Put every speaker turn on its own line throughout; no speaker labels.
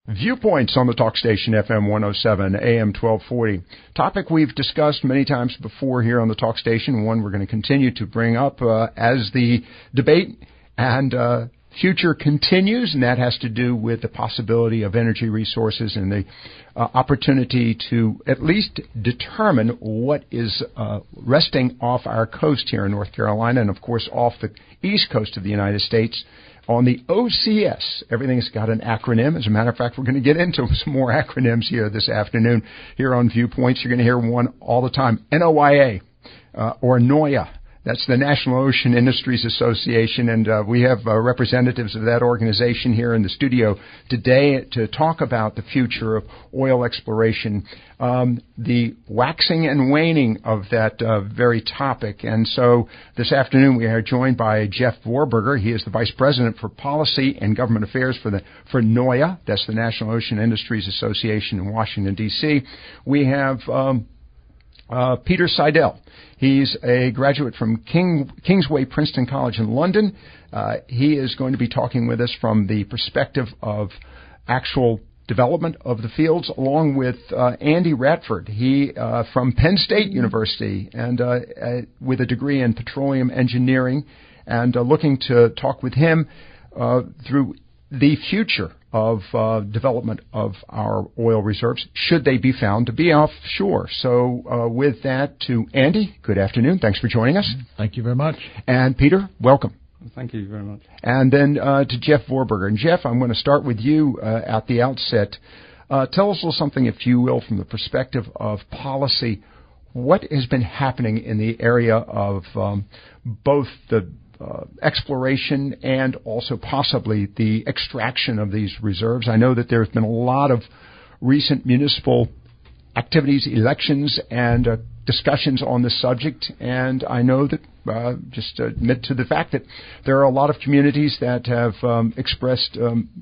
Viewpoints on the talk station, FM 107, AM 1240. Topic we've discussed many times before here on the talk station, one we're going to continue to bring up as the debate and future continues, and that has to do with the possibility of energy resources and the opportunity to at least determine what is resting off our coast here in North Carolina and, of course, off the east coast of the United States. On the OCS, everything's got an acronym. As a matter of fact, we're going to get into some more acronyms here this afternoon. Here on Viewpoints, you're going to hear one all the time, NOIA, or NOIA. That's the National Ocean Industries Association, and we have representatives of that organization here in the studio today to talk about the future of oil exploration, the waxing and waning of that very topic. And so this afternoon we are joined by Jeff Warburger. He is the Vice President for Policy and Government Affairs for NOIA. That's the National Ocean Industries Association in Washington, D.C. We have Peter Seidel. He's a graduate from Kingsway Princeton College in London. He is going to be talking with us from the perspective of actual development of the fields, along with Andy Radford. He from Penn State University and with a degree in petroleum engineering, and looking to talk with him through the future of development of our oil reserves, should they be found to be offshore. So with that, to Andy, good afternoon. Thanks for joining us.
Thank you very much.
And Peter, welcome.
Thank you very much.
And then to Jeff Warburger. And Jeff, I'm going to start with you at the outset. Tell us a little something, if you will, from the perspective of policy. What has been happening in the area of both the exploration and also possibly the extraction of these reserves? I know that there's been a lot of recent municipal activities, elections, and discussions on this subject, and I know that, just to admit to the fact that there are a lot of communities that have expressed,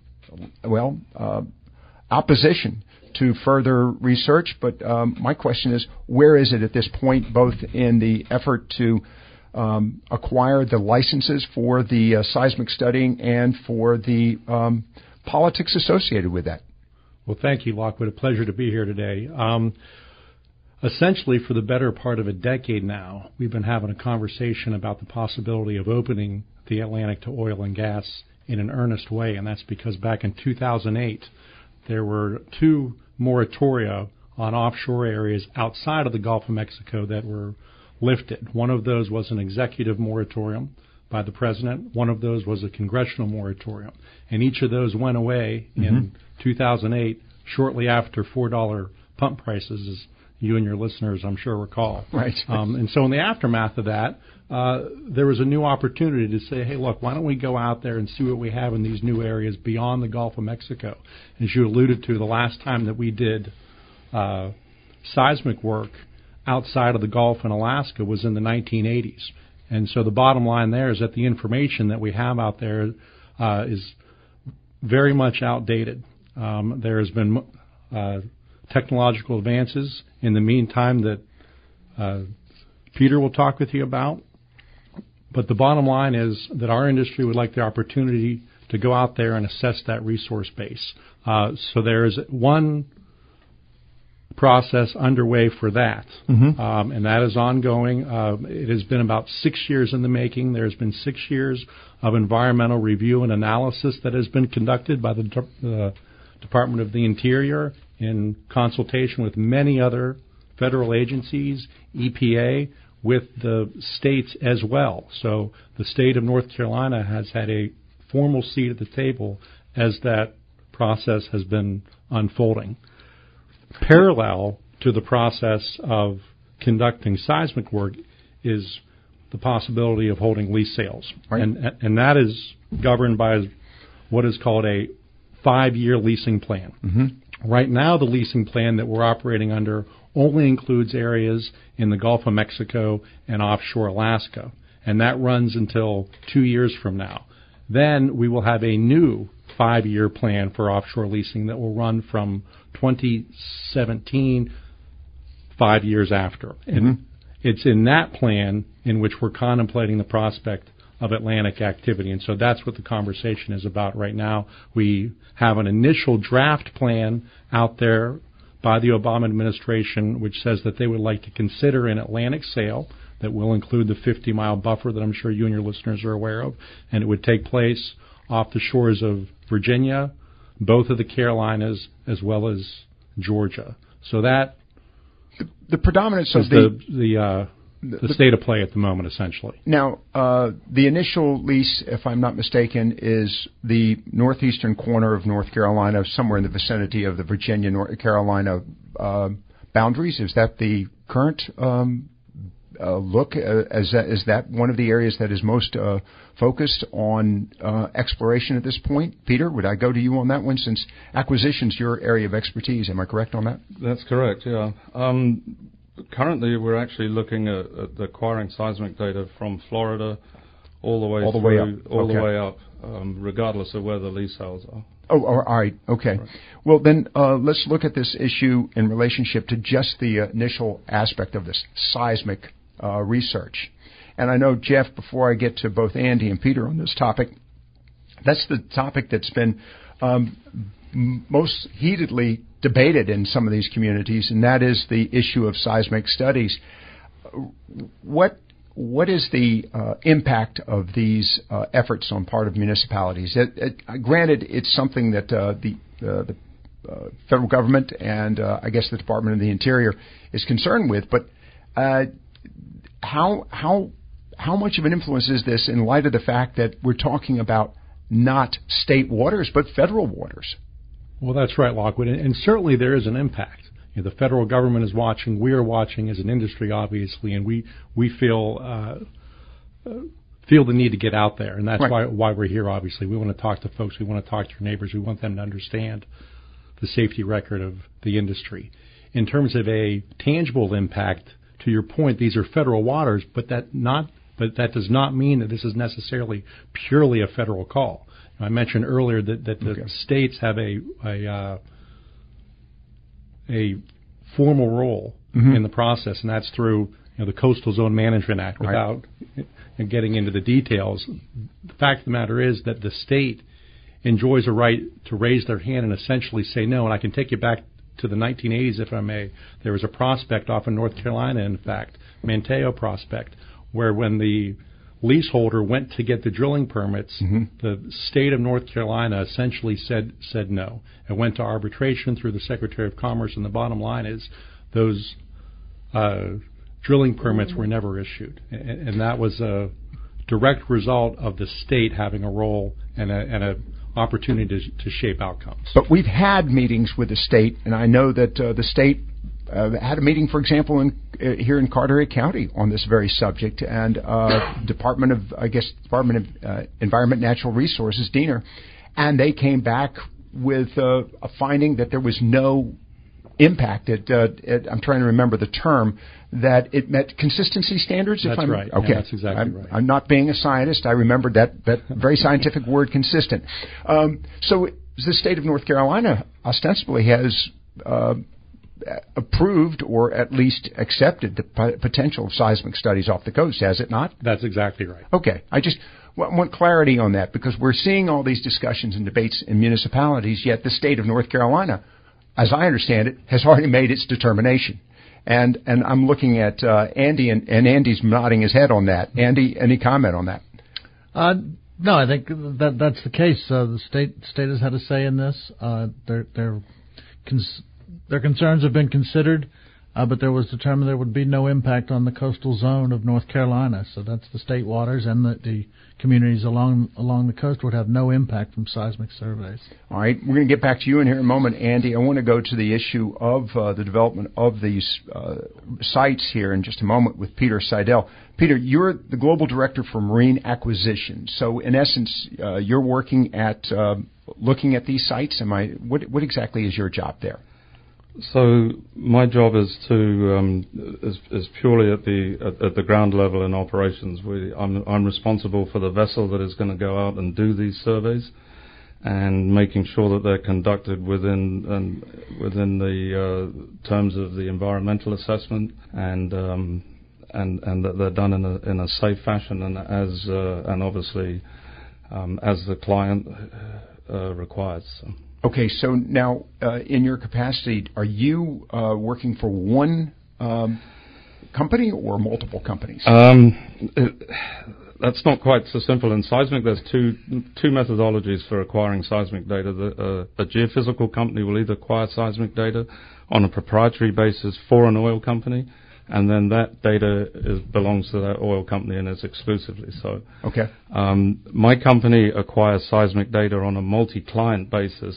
opposition to further research, but my question is, where is it at this point, both in the effort to acquire the licenses for the seismic studying and for the politics associated with that?
Well, thank you, Lockwood. A pleasure to be here today. Essentially, for the better part of a decade now, we've been having a conversation about the possibility of opening the Atlantic to oil and gas in an earnest way, and that's because back in 2008, there were 2 moratoria on offshore areas outside of the Gulf of Mexico that were lifted. One of those was an executive moratorium by the president. One of those was a congressional moratorium. And each of those went away in 2008, shortly after $4 pump prices, as you and your listeners, I'm sure, recall.
Right.
And so in the aftermath of that, there was a new opportunity to say, hey, look, why don't we go out there and see what we have in these new areas beyond the Gulf of Mexico? As you alluded to, the last time that we did seismic work outside of the Gulf in Alaska was in the 1980s. And so the bottom line there is that the information that we have out there is very much outdated. There has been technological advances in the meantime that Peter will talk with you about. But the bottom line is that our industry would like the opportunity to go out there and assess that resource base. So there is one process underway for that, and that is ongoing. It has been about 6 years in the making. There's been 6 years of environmental review and analysis that has been conducted by the Department of the Interior in consultation with many other federal agencies, EPA, with the states as well. So the state of North Carolina has had a formal seat at the table as that process has been unfolding. Parallel to the process of conducting seismic work is the possibility of holding lease sales.
Right.
And that is governed by what is called a 5-year leasing plan. Right now, the leasing plan that we're operating under only includes areas in the Gulf of Mexico and offshore Alaska, and that runs until 2 years from now. Then we will have a new 5-year plan for offshore leasing that will run from 2017, 5 years after. And it's in that plan in which we're contemplating the prospect of Atlantic activity. And so that's what the conversation is about right now. We have an initial draft plan out there by the Obama administration, which says that they would like to consider an Atlantic sale that will include the 50-mile buffer that I'm sure you and your listeners are aware of, and it would take place off the shores of Virginia, both of the Carolinas, as well as Georgia. So that
the predominance
is
of
the state of play at the moment, essentially.
Now, the initial lease, if I'm not mistaken, is the northeastern corner of North Carolina, somewhere in the vicinity of the Virginia-North Carolina boundaries. Is that the current look? Is that one of the areas that is most focused on exploration at this point? Peter, would I go to you on that one, since acquisition's your area of expertise? Am I correct on that?
That's correct, yeah. Currently, we're actually looking at acquiring seismic data from Florida all the way up, regardless of where the lease sales are.
Oh, all right. Okay. Right. Well, then let's look at this issue in relationship to just the initial aspect of this seismic research. And I know, Jeff, before I get to both Andy and Peter on this topic, that's the topic that's been most heatedly debated in some of these communities, and that is the issue of seismic studies. What is the impact of these efforts on part of municipalities? Granted, it's something that the federal government and I guess the Department of the Interior is concerned with, but how much of an influence is this in light of the fact that we're talking about not state waters but federal waters?
Well, that's right, Lockwood, and certainly there is an impact. You know, the federal government is watching. We are watching as an industry, obviously, and we feel the need to get out there, and that's right. why we're here. Obviously, we want to talk to folks. We want to talk to our neighbors. We want them to understand the safety record of the industry. In terms of a tangible impact, to your point, these are federal waters, but that does not mean that this is necessarily purely a federal call. I mentioned earlier that the states have a formal role in the process, and that's through the Coastal Zone Management Act. Without getting into the details, the fact of the matter is that the state enjoys a right to raise their hand and essentially say no. And I can take you back to the 1980s, if I may. There was a prospect off in North Carolina, in fact, Manteo Prospect, where when the leaseholder went to get the drilling permits, the state of North Carolina essentially said no. It went to arbitration through the Secretary of Commerce, and the bottom line is those drilling permits were never issued. And that was a direct result of the state having a role and a opportunity to shape outcomes.
But we've had meetings with the state, and I know that the state had a meeting, for example, here in Carteret County on this very subject, and Department of Environment and Natural Resources, DENR, and they came back with a finding that there was no impact. I'm trying to remember the term, that it met consistency standards.
That's right.
Okay,
yeah, that's exactly right.
I'm not being a scientist. I remembered that very scientific word, consistent. So the state of North Carolina ostensibly has approved or at least accepted the potential of seismic studies off the coast, has it not?
That's exactly right.
Okay. I just want clarity on that, because we're seeing all these discussions and debates in municipalities, yet the state of North Carolina, as I understand it, has already made its determination. And I'm looking at Andy, and Andy's nodding his head on that. Andy, any comment on that?
No, I think that's the case. The state has had a say in this. Their concerns have been considered, but there was determined there would be no impact on the coastal zone of North Carolina. So that's the state waters, and the communities along the coast would have no impact from seismic surveys. All
right, we're going to get back to you in here in a moment, Andy. I want to go to the issue of the development of these sites here in just a moment with Peter Seidel. Peter, you're the Global Director for Marine Acquisition. So in essence, you're working at looking at these sites. What exactly is your job there?
So my job is to is purely at the ground level in operations. I'm responsible for the vessel that is going to go out and do these surveys, and making sure that they're conducted within the terms of the environmental assessment, and and that they're done in a safe fashion, and obviously as the client requires. So.
Okay, so now in your capacity, are you working for one company or multiple companies?
That's not quite so simple. In seismic, there's two methodologies for acquiring seismic data. A geophysical company will either acquire seismic data on a proprietary basis for an oil company, and then that data belongs to that oil company and is exclusively so.
Okay.
My company acquires seismic data on a multi-client basis,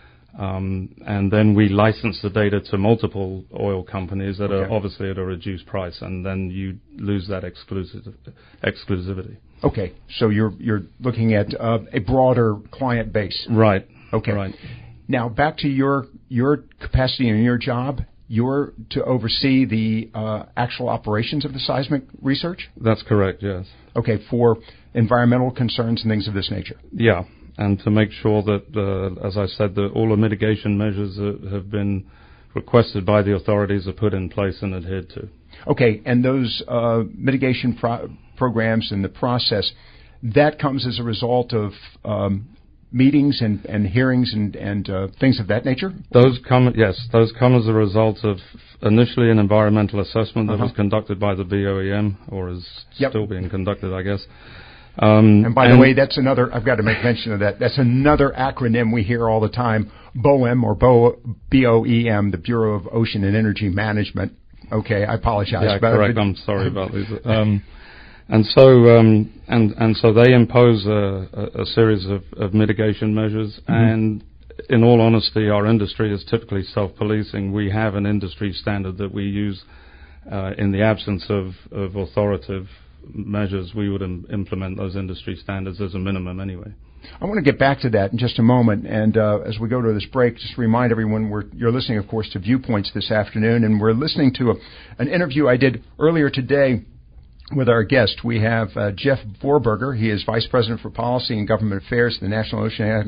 and then we license the data to multiple oil companies that are obviously at a reduced price, and then you lose that exclusivity.
Okay, so you're looking at a broader client base.
Right.
Okay.
Right.
Now back to your capacity and your job. You're to oversee the actual operations of the seismic research?
That's correct, yes.
Okay, for environmental concerns and things of this nature?
Yeah, and to make sure that, as I said, that all the mitigation measures that have been requested by the authorities are put in place and adhered to.
Okay, and those mitigation programs and the process, that comes as a result of meetings and hearings and things of that nature?
Those come as a result of initially an environmental assessment that was conducted by the BOEM, or is still being conducted, I guess.
And by the way, that's another, I've got to make mention of that. That's another acronym we hear all the time, BOEM, or BOEM, the Bureau of Ocean and Energy Management. Okay, I apologize.
Yeah, correct. I'm sorry about these. And so they impose a series of mitigation measures. And in all honesty, our industry is typically self-policing. We have an industry standard that we use in the absence of authoritative measures. We would implement those industry standards as a minimum anyway.
I want to get back to that in just a moment, and as we go to this break, just remind everyone you're listening, of course, to Viewpoints this afternoon, and we're listening to an interview I did earlier today with our guest. We have Jeff Vorberger. He is Vice President for Policy and Government Affairs at the National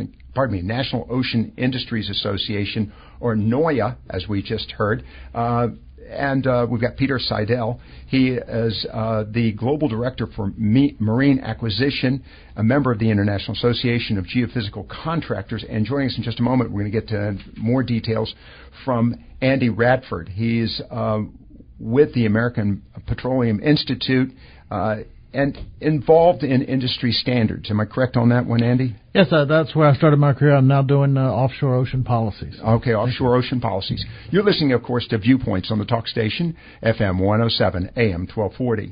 Ocean Industries Association, or NOIA, as we just heard. And we've got Peter Seidel. He is the Global Director for Marine Acquisition, a member of the International Association of Geophysical Contractors. And joining us in just a moment, we're going to get to more details from Andy Radford. He's with the American Petroleum Institute and involved in industry standards. Am I correct on that one, Andy?
Yes, that's where I started my career. I'm now doing offshore ocean policies.
Okay, offshore ocean policies. You're listening, of course, to Viewpoints on the talk station, FM 107, AM 1240.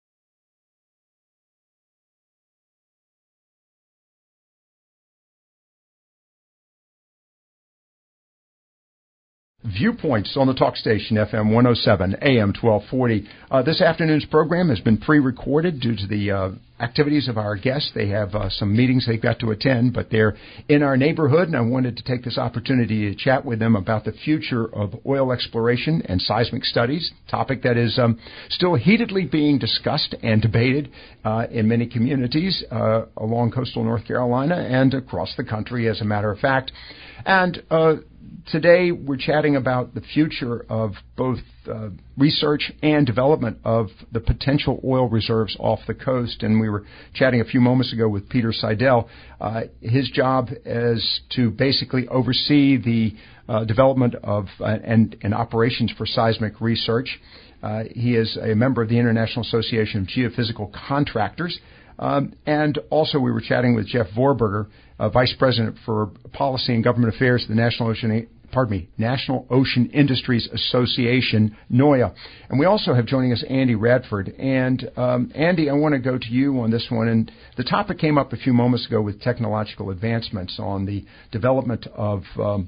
Viewpoints on the talk station, FM 107, AM 1240. This afternoon's program has been pre-recorded due to the activities of our guests. They have some meetings they've got to attend, but they're in our neighborhood, and I wanted to take this opportunity to chat with them about the future of oil exploration and seismic studies, topic that is still heatedly being discussed and debated in many communities along coastal North Carolina and across the country, as a matter of fact. And today we're chatting about the future of both research and development of the potential oil reserves off the coast. And we were chatting a few moments ago with Peter Seidel. His job is to basically oversee the development of and operations for seismic research. He is a member of the International Association of Geophysical Contractors. And also we were chatting with Jeff Vorberger, Vice President for Policy and Government Affairs at the National Ocean Industries Association, NOIA. And we also have joining us Andy Radford. And Andy, I want to go to you on this one. And the topic came up a few moments ago with technological advancements on the development of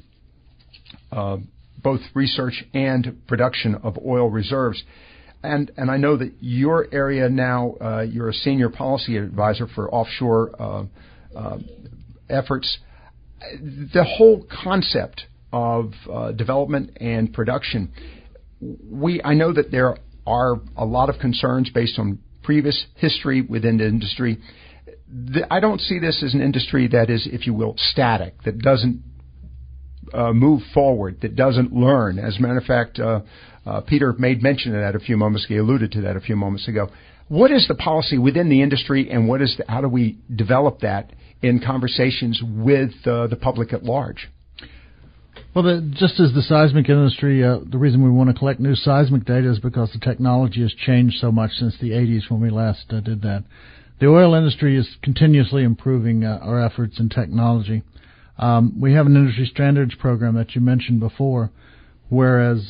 both research and production of oil reserves. And I know that your area now, you're a senior policy advisor for offshore efforts. The whole concept of development and production, I know that there are a lot of concerns based on previous history within the industry. I don't see this as an industry that is, if you will, static, that doesn't move forward, that doesn't learn. As a matter of fact, Peter made mention of that a few moments ago. He alluded to that a few moments ago. What is the policy within the industry, and how do we develop that in conversations with the public at large?
Well, just as the seismic industry, the reason we want to collect new seismic data is because the technology has changed so much since the 80s when we last did that. The oil industry is continuously improving our efforts in technology. We have an industry standards program that you mentioned before, whereas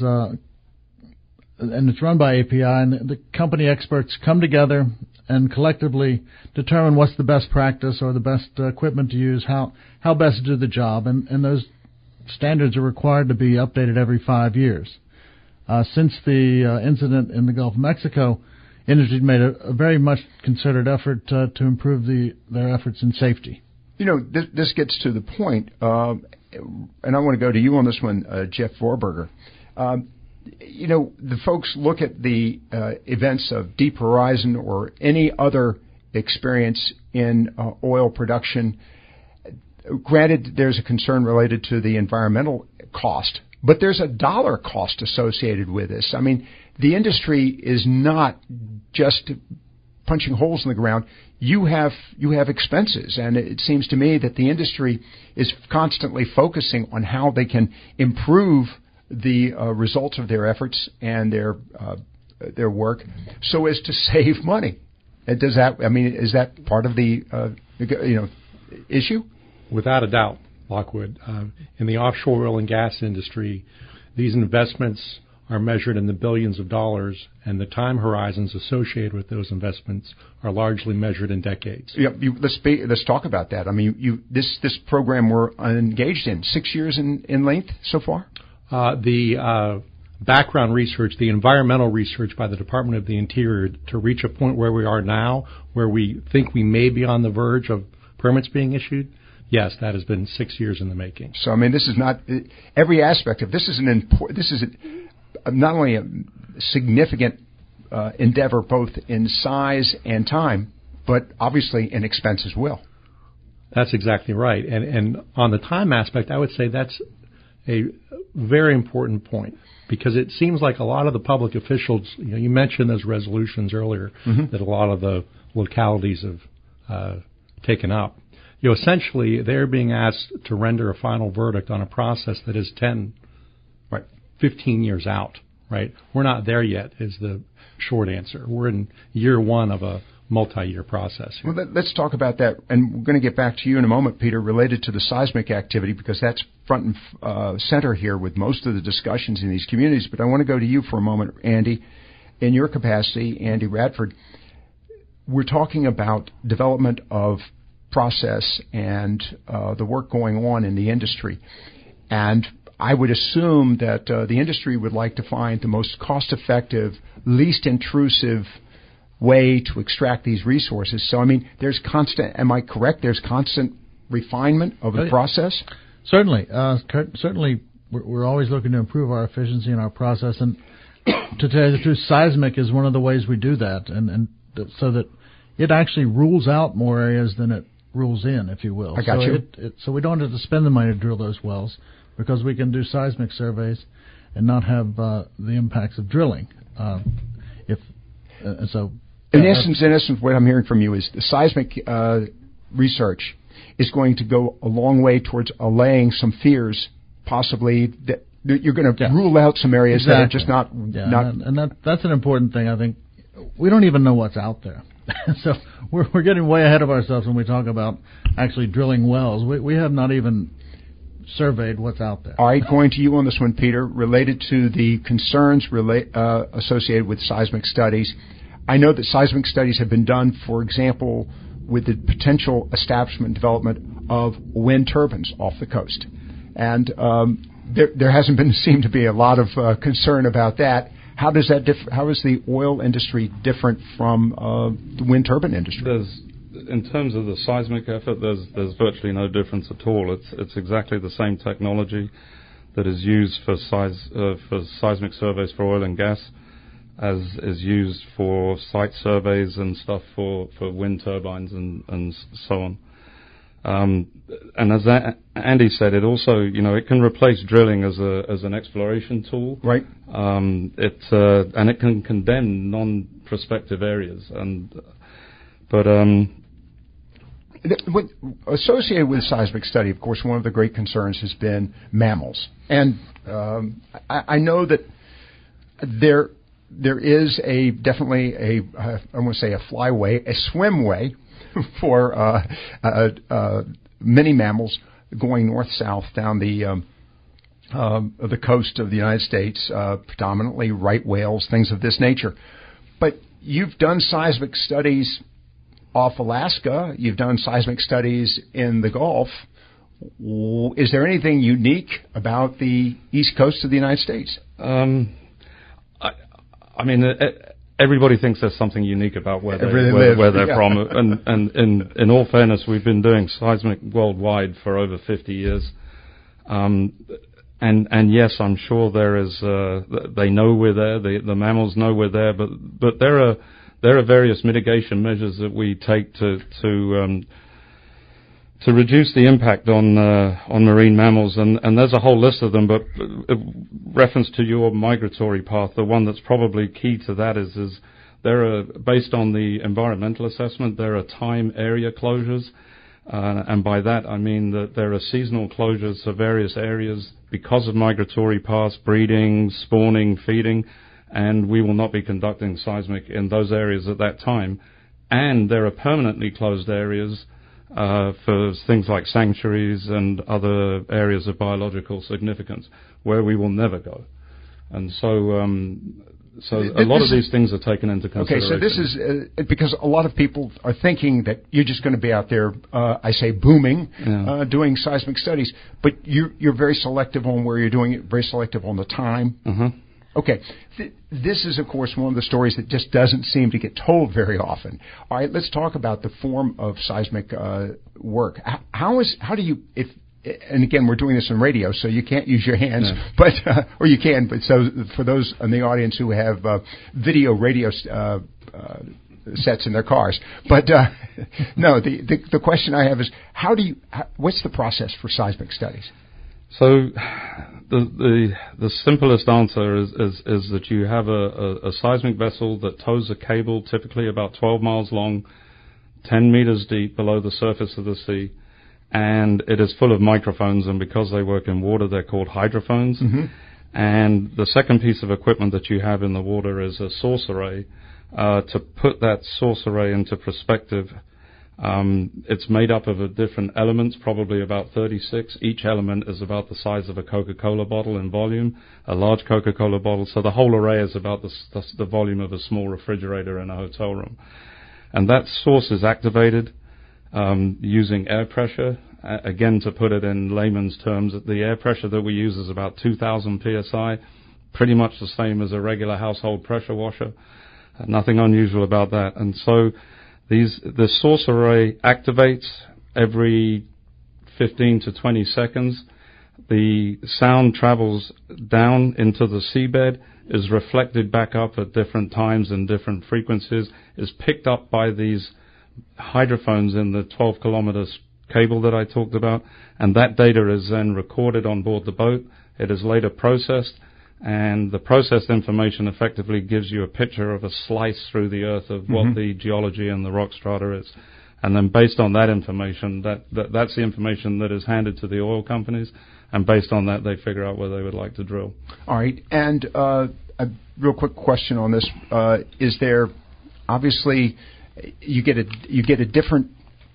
and it's run by API, and the company experts come together and collectively determine what's the best practice or the best equipment to use, how best to do the job, and those standards are required to be updated every 5 years. Since the incident in the Gulf of Mexico, industry made a very much concerted effort to improve their efforts in safety.
You know, this gets to the point, and I want to go to you on this one, Jeff Vorberger. You know, the folks look at the events of Deep Horizon or any other experience in oil production. Granted, there's a concern related to the environmental cost, but there's a dollar cost associated with this. I mean, the industry is not just punching holes in the ground. You have expenses, and it seems to me that the industry is constantly focusing on how they can improve the results of their efforts and their work so as to save money. Does that? I mean, is that part of the issue?
Without a doubt, Lockwood. In the offshore oil and gas industry, these investments are measured in the billions of dollars, and the time horizons associated with those investments are largely measured in decades.
Yeah, let's talk about that. I mean, this program we're engaged in, 6 years in length so far?
The background research, the environmental research by the Department of the Interior to reach a point where we are now, where we think we may be on the verge of permits being issued, yes, that has been 6 years in the making.
So, I mean, this is not every aspect of this is not only a significant endeavor both in size and time, but obviously in expense as well.
That's exactly right. And on the time aspect, I would say that's a very important point, because it seems like a lot of the public officials, you mentioned those resolutions earlier that a lot of the localities have taken up. Essentially, they're being asked to render a final verdict on a process that is 10, 15 years out, right? We're not there yet is the short answer. We're in year one of a multi-year process here.
Well, let's talk about that, and we're going to get back to you in a moment, Peter, related to the seismic activity, because that's front and center here with most of the discussions in these communities. But I want to go to you for a moment, Andy. In your capacity, Andy Radford, we're talking about development of process and the work going on in the industry. And I would assume that the industry would like to find the most cost-effective, least intrusive way to extract these resources. So, I mean, there's constant, am I correct, there's constant refinement of the process?
Certainly. Certainly, we're always looking to improve our efficiency in our process. And to tell you the truth, seismic is one of the ways we do that, and so that it actually rules out more areas than it rules in, if you will.
I got you.
So we don't have to spend the money to drill those wells, because we can do seismic surveys and not have the impacts of drilling. In essence, what I'm hearing from you is the seismic research is going to go a long way towards allaying some fears, possibly that you're going to rule out some areas that are just not. That's an important thing. I think we don't even know what's out there. So we're getting way ahead of ourselves when we talk about actually drilling wells. We have not even surveyed what's out there.
All right, going to you on this one, Peter, related to the concerns associated with seismic studies. I know that seismic studies have been done, for example, with the potential establishment and development of wind turbines off the coast. And there hasn't seemed to be a lot of concern about that. How does that how is the oil industry different from the wind turbine industry?
In terms of the seismic effort, there's virtually no difference at all. It's exactly the same technology that is used for seismic surveys for oil and gas as is used for site surveys and stuff for wind turbines and so on. And as Andy said, it also, it can replace drilling as an exploration tool.
Right.
And it can condemn non-prospective areas. But
associated with seismic study, of course, one of the great concerns has been mammals. And I know that there is definitely I want to say a flyway, a swimway for many mammals going north-south down the coast of the United States, predominantly right whales, things of this nature. But you've done seismic studies off Alaska. You've done seismic studies in the Gulf. Is there anything unique about the east coast of the United States?
I mean, everybody thinks there's something unique about where they're from. And in all fairness, we've been doing seismic worldwide for over 50 years. And yes, I'm sure there is. They know we're there. The mammals know we're there. But there are various mitigation measures that we take to reduce the impact on marine mammals, and there's a whole list of them. But reference to your migratory path, the one that's probably key to that is there are, based on the environmental assessment, there are time area closures, and by that I mean that there are seasonal closures for various areas because of migratory paths, breeding, spawning, feeding, and we will not be conducting seismic in those areas at that time. And there are permanently closed areas for things like sanctuaries and other areas of biological significance where we will never go. And so a lot of these things are taken into consideration.
Okay, so this is because a lot of people are thinking that you're just going to be out there, booming, doing seismic studies, but you're very selective on where you're doing it, very selective on the time.
Uh-huh.
Okay. This is, of course, one of the stories that just doesn't seem to get told very often. All right, let's talk about the form of seismic work. How do you, and again, we're doing this on radio, so you can't use your hands, but or you can, but so for those in the audience who have radio sets in their cars. But no, the question I have is, what's the process for seismic studies?
So the simplest answer is that you have a seismic vessel that tows a cable, typically about 12 miles long, 10 meters deep below the surface of the sea, and it is full of microphones, and because they work in water, they're called hydrophones.
Mm-hmm.
And the second piece of equipment that you have in the water is a source array. To put that source array into perspective, it's made up of different elements, probably about 36. Each element is about the size of a Coca-Cola bottle in volume, a large Coca-Cola bottle. So the whole array is about the volume of a small refrigerator in a hotel room. And that source is activated using air pressure. Again, to put it in layman's terms, the air pressure that we use is about 2,000 psi, pretty much the same as a regular household pressure washer. Nothing unusual about that. And so the source array activates every 15 to 20 seconds. The sound travels down into the seabed, is reflected back up at different times and different frequencies, is picked up by these hydrophones in the 12 kilometers cable that I talked about, and that data is then recorded on board the boat. It is later processed, and the processed information effectively gives you a picture of a slice through the earth of what the geology and the rock strata is. And then based on that information, that's the information that is handed to the oil companies, and based on that, they figure out where they would like to drill.
All right. And a real quick question on this. Is there, obviously, you get a different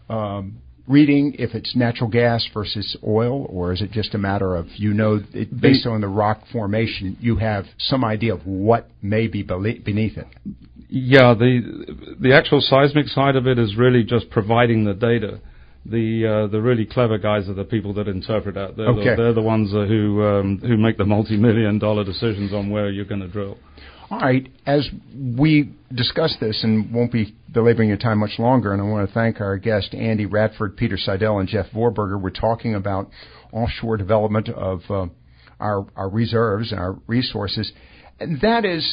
reading if it's natural gas versus oil, or is it just a matter of, based on the rock formation, you have some idea of what may be beneath it?
Yeah, the actual seismic side of it is really just providing the data. The really clever guys are the people that interpret that. They're the ones who make the multi-million-dollar decisions on where you're going to drill.
All right. As we discuss this, and won't be belaboring your time much longer, and I want to thank our guests, Andy Radford, Peter Seidel, and Jeff Vorberger. We're talking about offshore development of our reserves and our resources. And that is,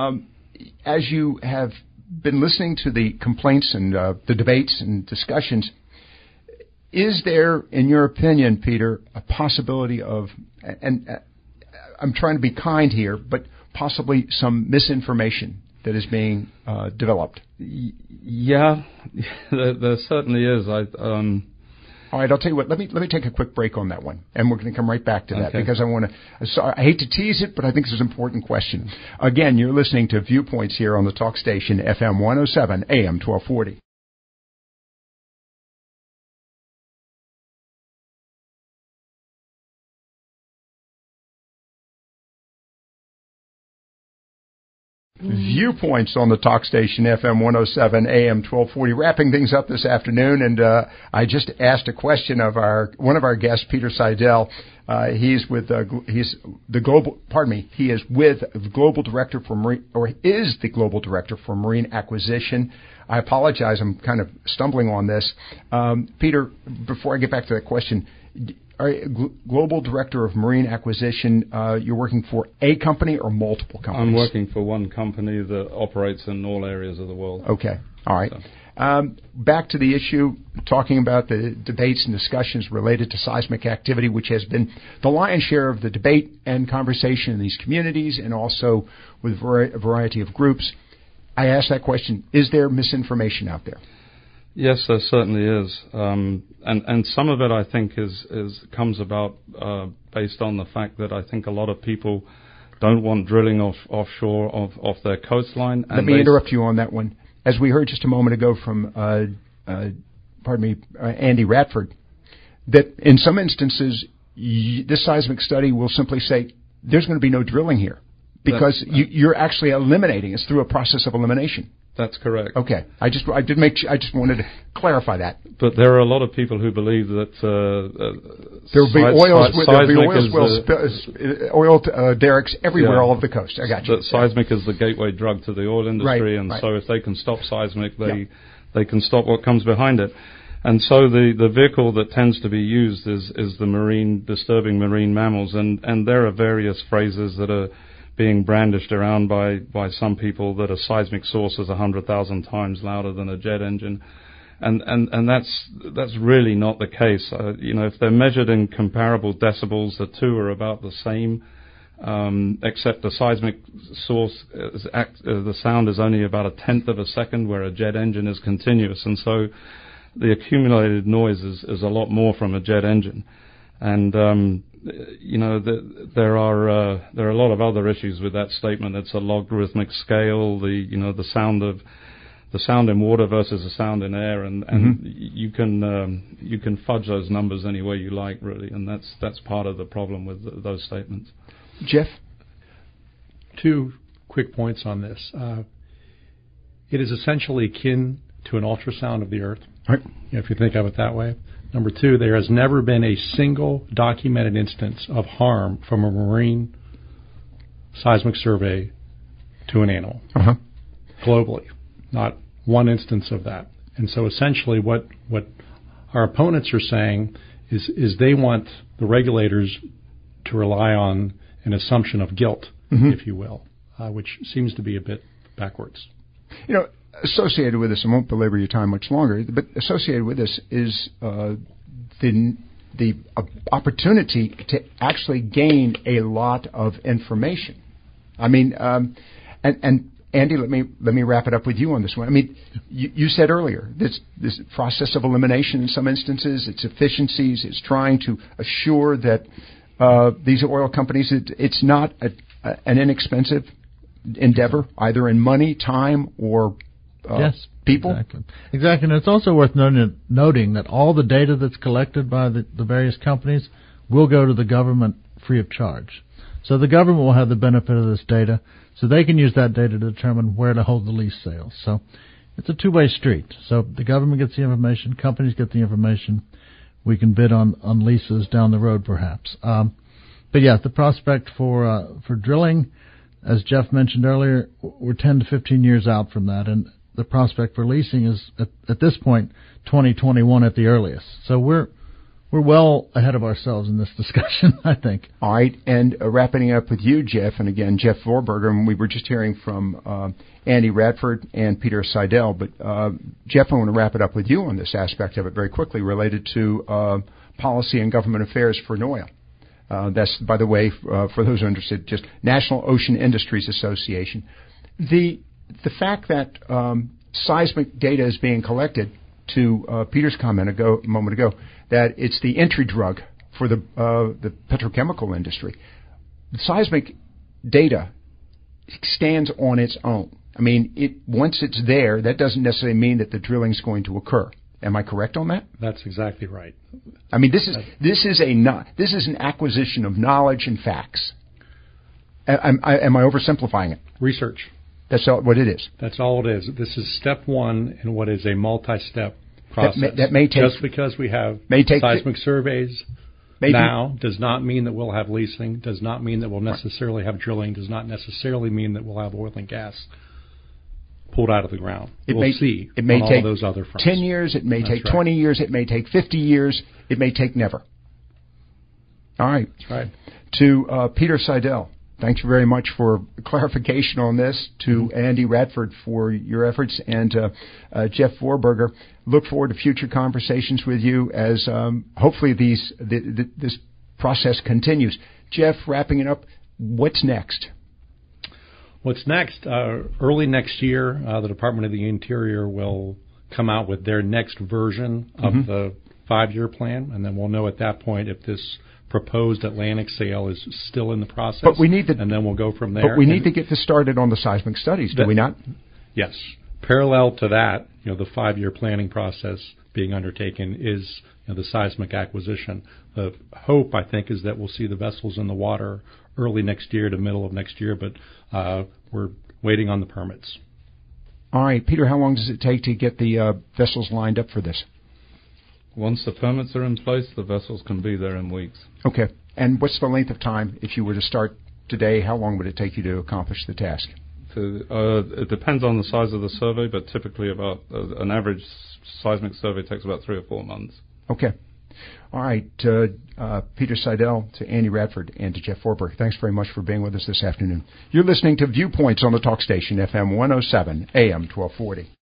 as you have been listening to the complaints and the debates and discussions, Is there, in your opinion, Peter, a possibility of, and I'm trying to be kind here, but possibly some misinformation that is being developed?
Yeah, there certainly is.
All right, I'll tell you what. Let me take a quick break on that one, and we're going to come right back to that because I hate to tease it, but I think this is an important question. Again, you're listening to Viewpoints here on the Talk Station, FM 107, AM 1240. Viewpoints on the Talk Station, FM 107, AM 1240. Wrapping things up this afternoon, and I just asked a question of one of our guests, Peter Seidel. He is with the Global Director for Marine, or is the Global Director for Marine Acquisition. I apologize, I'm kind of stumbling on this. Peter, before I get back to that question, Global Director of Marine Acquisition, you're working for a company or multiple companies?
I'm working for one company that operates in all areas of the world.
Okay, all right. Back to the issue, talking about the debates and discussions related to seismic activity, which has been the lion's share of the debate and conversation in these communities and also with a variety of groups. I asked that question, is there misinformation out there?
Yes, there certainly is, and some of it I think comes about based on the fact that I think a lot of people don't want drilling offshore off their coastline. And
let me interrupt you on that one. As we heard just a moment ago from, Andy Radford, that in some instances this seismic study will simply say there's going to be no drilling here because you're actually eliminating. It's through a process of elimination.
That's correct.
Okay, I just wanted to clarify that.
But there are a lot of people who believe that
there will be oil derricks everywhere all over the coast. I got you.
That seismic is the gateway drug to the oil industry, so if they can stop seismic, they can stop what comes behind it. And so the vehicle that tends to be used is the disturbing marine mammals, and there are various phrases that are being brandished around by some people that a seismic source is 100,000 times louder than a jet engine, and that's really not the case. If they're measured in comparable decibels, the two are about the same, except the seismic source the sound is only about a tenth of a second, where a jet engine is continuous, and so the accumulated noise is a lot more from a jet engine, and there are a lot of other issues with that statement. It's a logarithmic scale. The sound in water versus the sound in air, and you can fudge those numbers any way you like, really, and that's part of the problem with those statements.
Jeff,
2 quick points on this. It is essentially akin to an ultrasound of the Earth,
right,
if you think of it that way. Number 2, there has never been a single documented instance of harm from a marine seismic survey to an animal globally. Not one instance of that. And so essentially what our opponents are saying is they want the regulators to rely on an assumption of guilt, if you will, which seems to be a bit backwards.
Associated with this, I won't belabor your time much longer, but associated with this is the opportunity to actually gain a lot of information. I mean, and Andy, let me wrap it up with you on this one. I mean, you said earlier this process of elimination in some instances, its efficiencies, it's trying to assure that these oil companies, it's not an inexpensive endeavor, either in money, time, or people.
Exactly. And it's also worth noting that all the data that's collected by the various companies will go to the government free of charge. So the government will have the benefit of this data, so they can use that data to determine where to hold the lease sales. So it's a two-way street. So the government gets the information, companies get the information. We can bid on leases down the road, perhaps. But yeah, the prospect for drilling, as Jeff mentioned earlier, we're 10 to 15 years out from that, and the prospect for leasing is at this point 2021 at the earliest. So we're we're well ahead of ourselves in this discussion, I think.
All right, and wrapping up with you, Jeff, and again, Jeff Vorberger, and we were just hearing from Andy Radford and Peter Seidel, but Jeff, I want to wrap it up with you on this aspect of it very quickly related to policy and government affairs for NOIA. That's, by the way, for those who are interested, just National Ocean Industries Association. The fact that seismic data is being collected, to Peter's comment a moment ago, that it's the entry drug for the petrochemical industry. The seismic data stands on its own. I mean, once it's there, that doesn't necessarily mean that the drilling is going to occur. Am I correct on that?
That's exactly right.
I mean, this is an acquisition of knowledge and facts. Am I oversimplifying it?
Research.
That's all, what it is.
That's all it is. This is step one in what is a multi-step process.
That may take,
just because we have seismic surveys now does not mean that we'll have leasing, does not mean that we'll necessarily have drilling, does not necessarily mean that we'll have oil and gas pulled out of the ground. It may take all those other fronts.
10 years, it may take 20 years, it may take 50 years, it may take never. All right.
That's right.
To Peter Seidel, thanks very much for clarification on this. To Andy Radford for your efforts, and Jeff Vorberger, look forward to future conversations with you as hopefully this process continues. Jeff, wrapping it up, what's next?
What's next? Early next year, the Department of the Interior will come out with their next version of the 5-year plan, and then we'll know at that point if this proposed Atlantic sale is still in the process.
But we need
and then we'll go from there.
But we need to get this started on the seismic studies, do we not?
Yes. Parallel to that, the 5-year planning process being undertaken is the seismic acquisition. The hope, I think, is that we'll see the vessels in the water early next year to middle of next year, but we're waiting on the permits.
All right, Peter, how long does it take to get the vessels lined up for this?
Once the permits are in place, the vessels can be there in weeks.
Okay. And what's the length of time if you were to start today? How long would it take you to accomplish the task?
It depends on the size of the survey, but typically about an average seismic survey takes about 3 or 4 months.
Okay. All right. Peter Seidel, to Andy Radford, and to Jeff Vorberger, thanks very much for being with us this afternoon. You're listening to Viewpoints on the Talk Station, FM 107, AM 1240.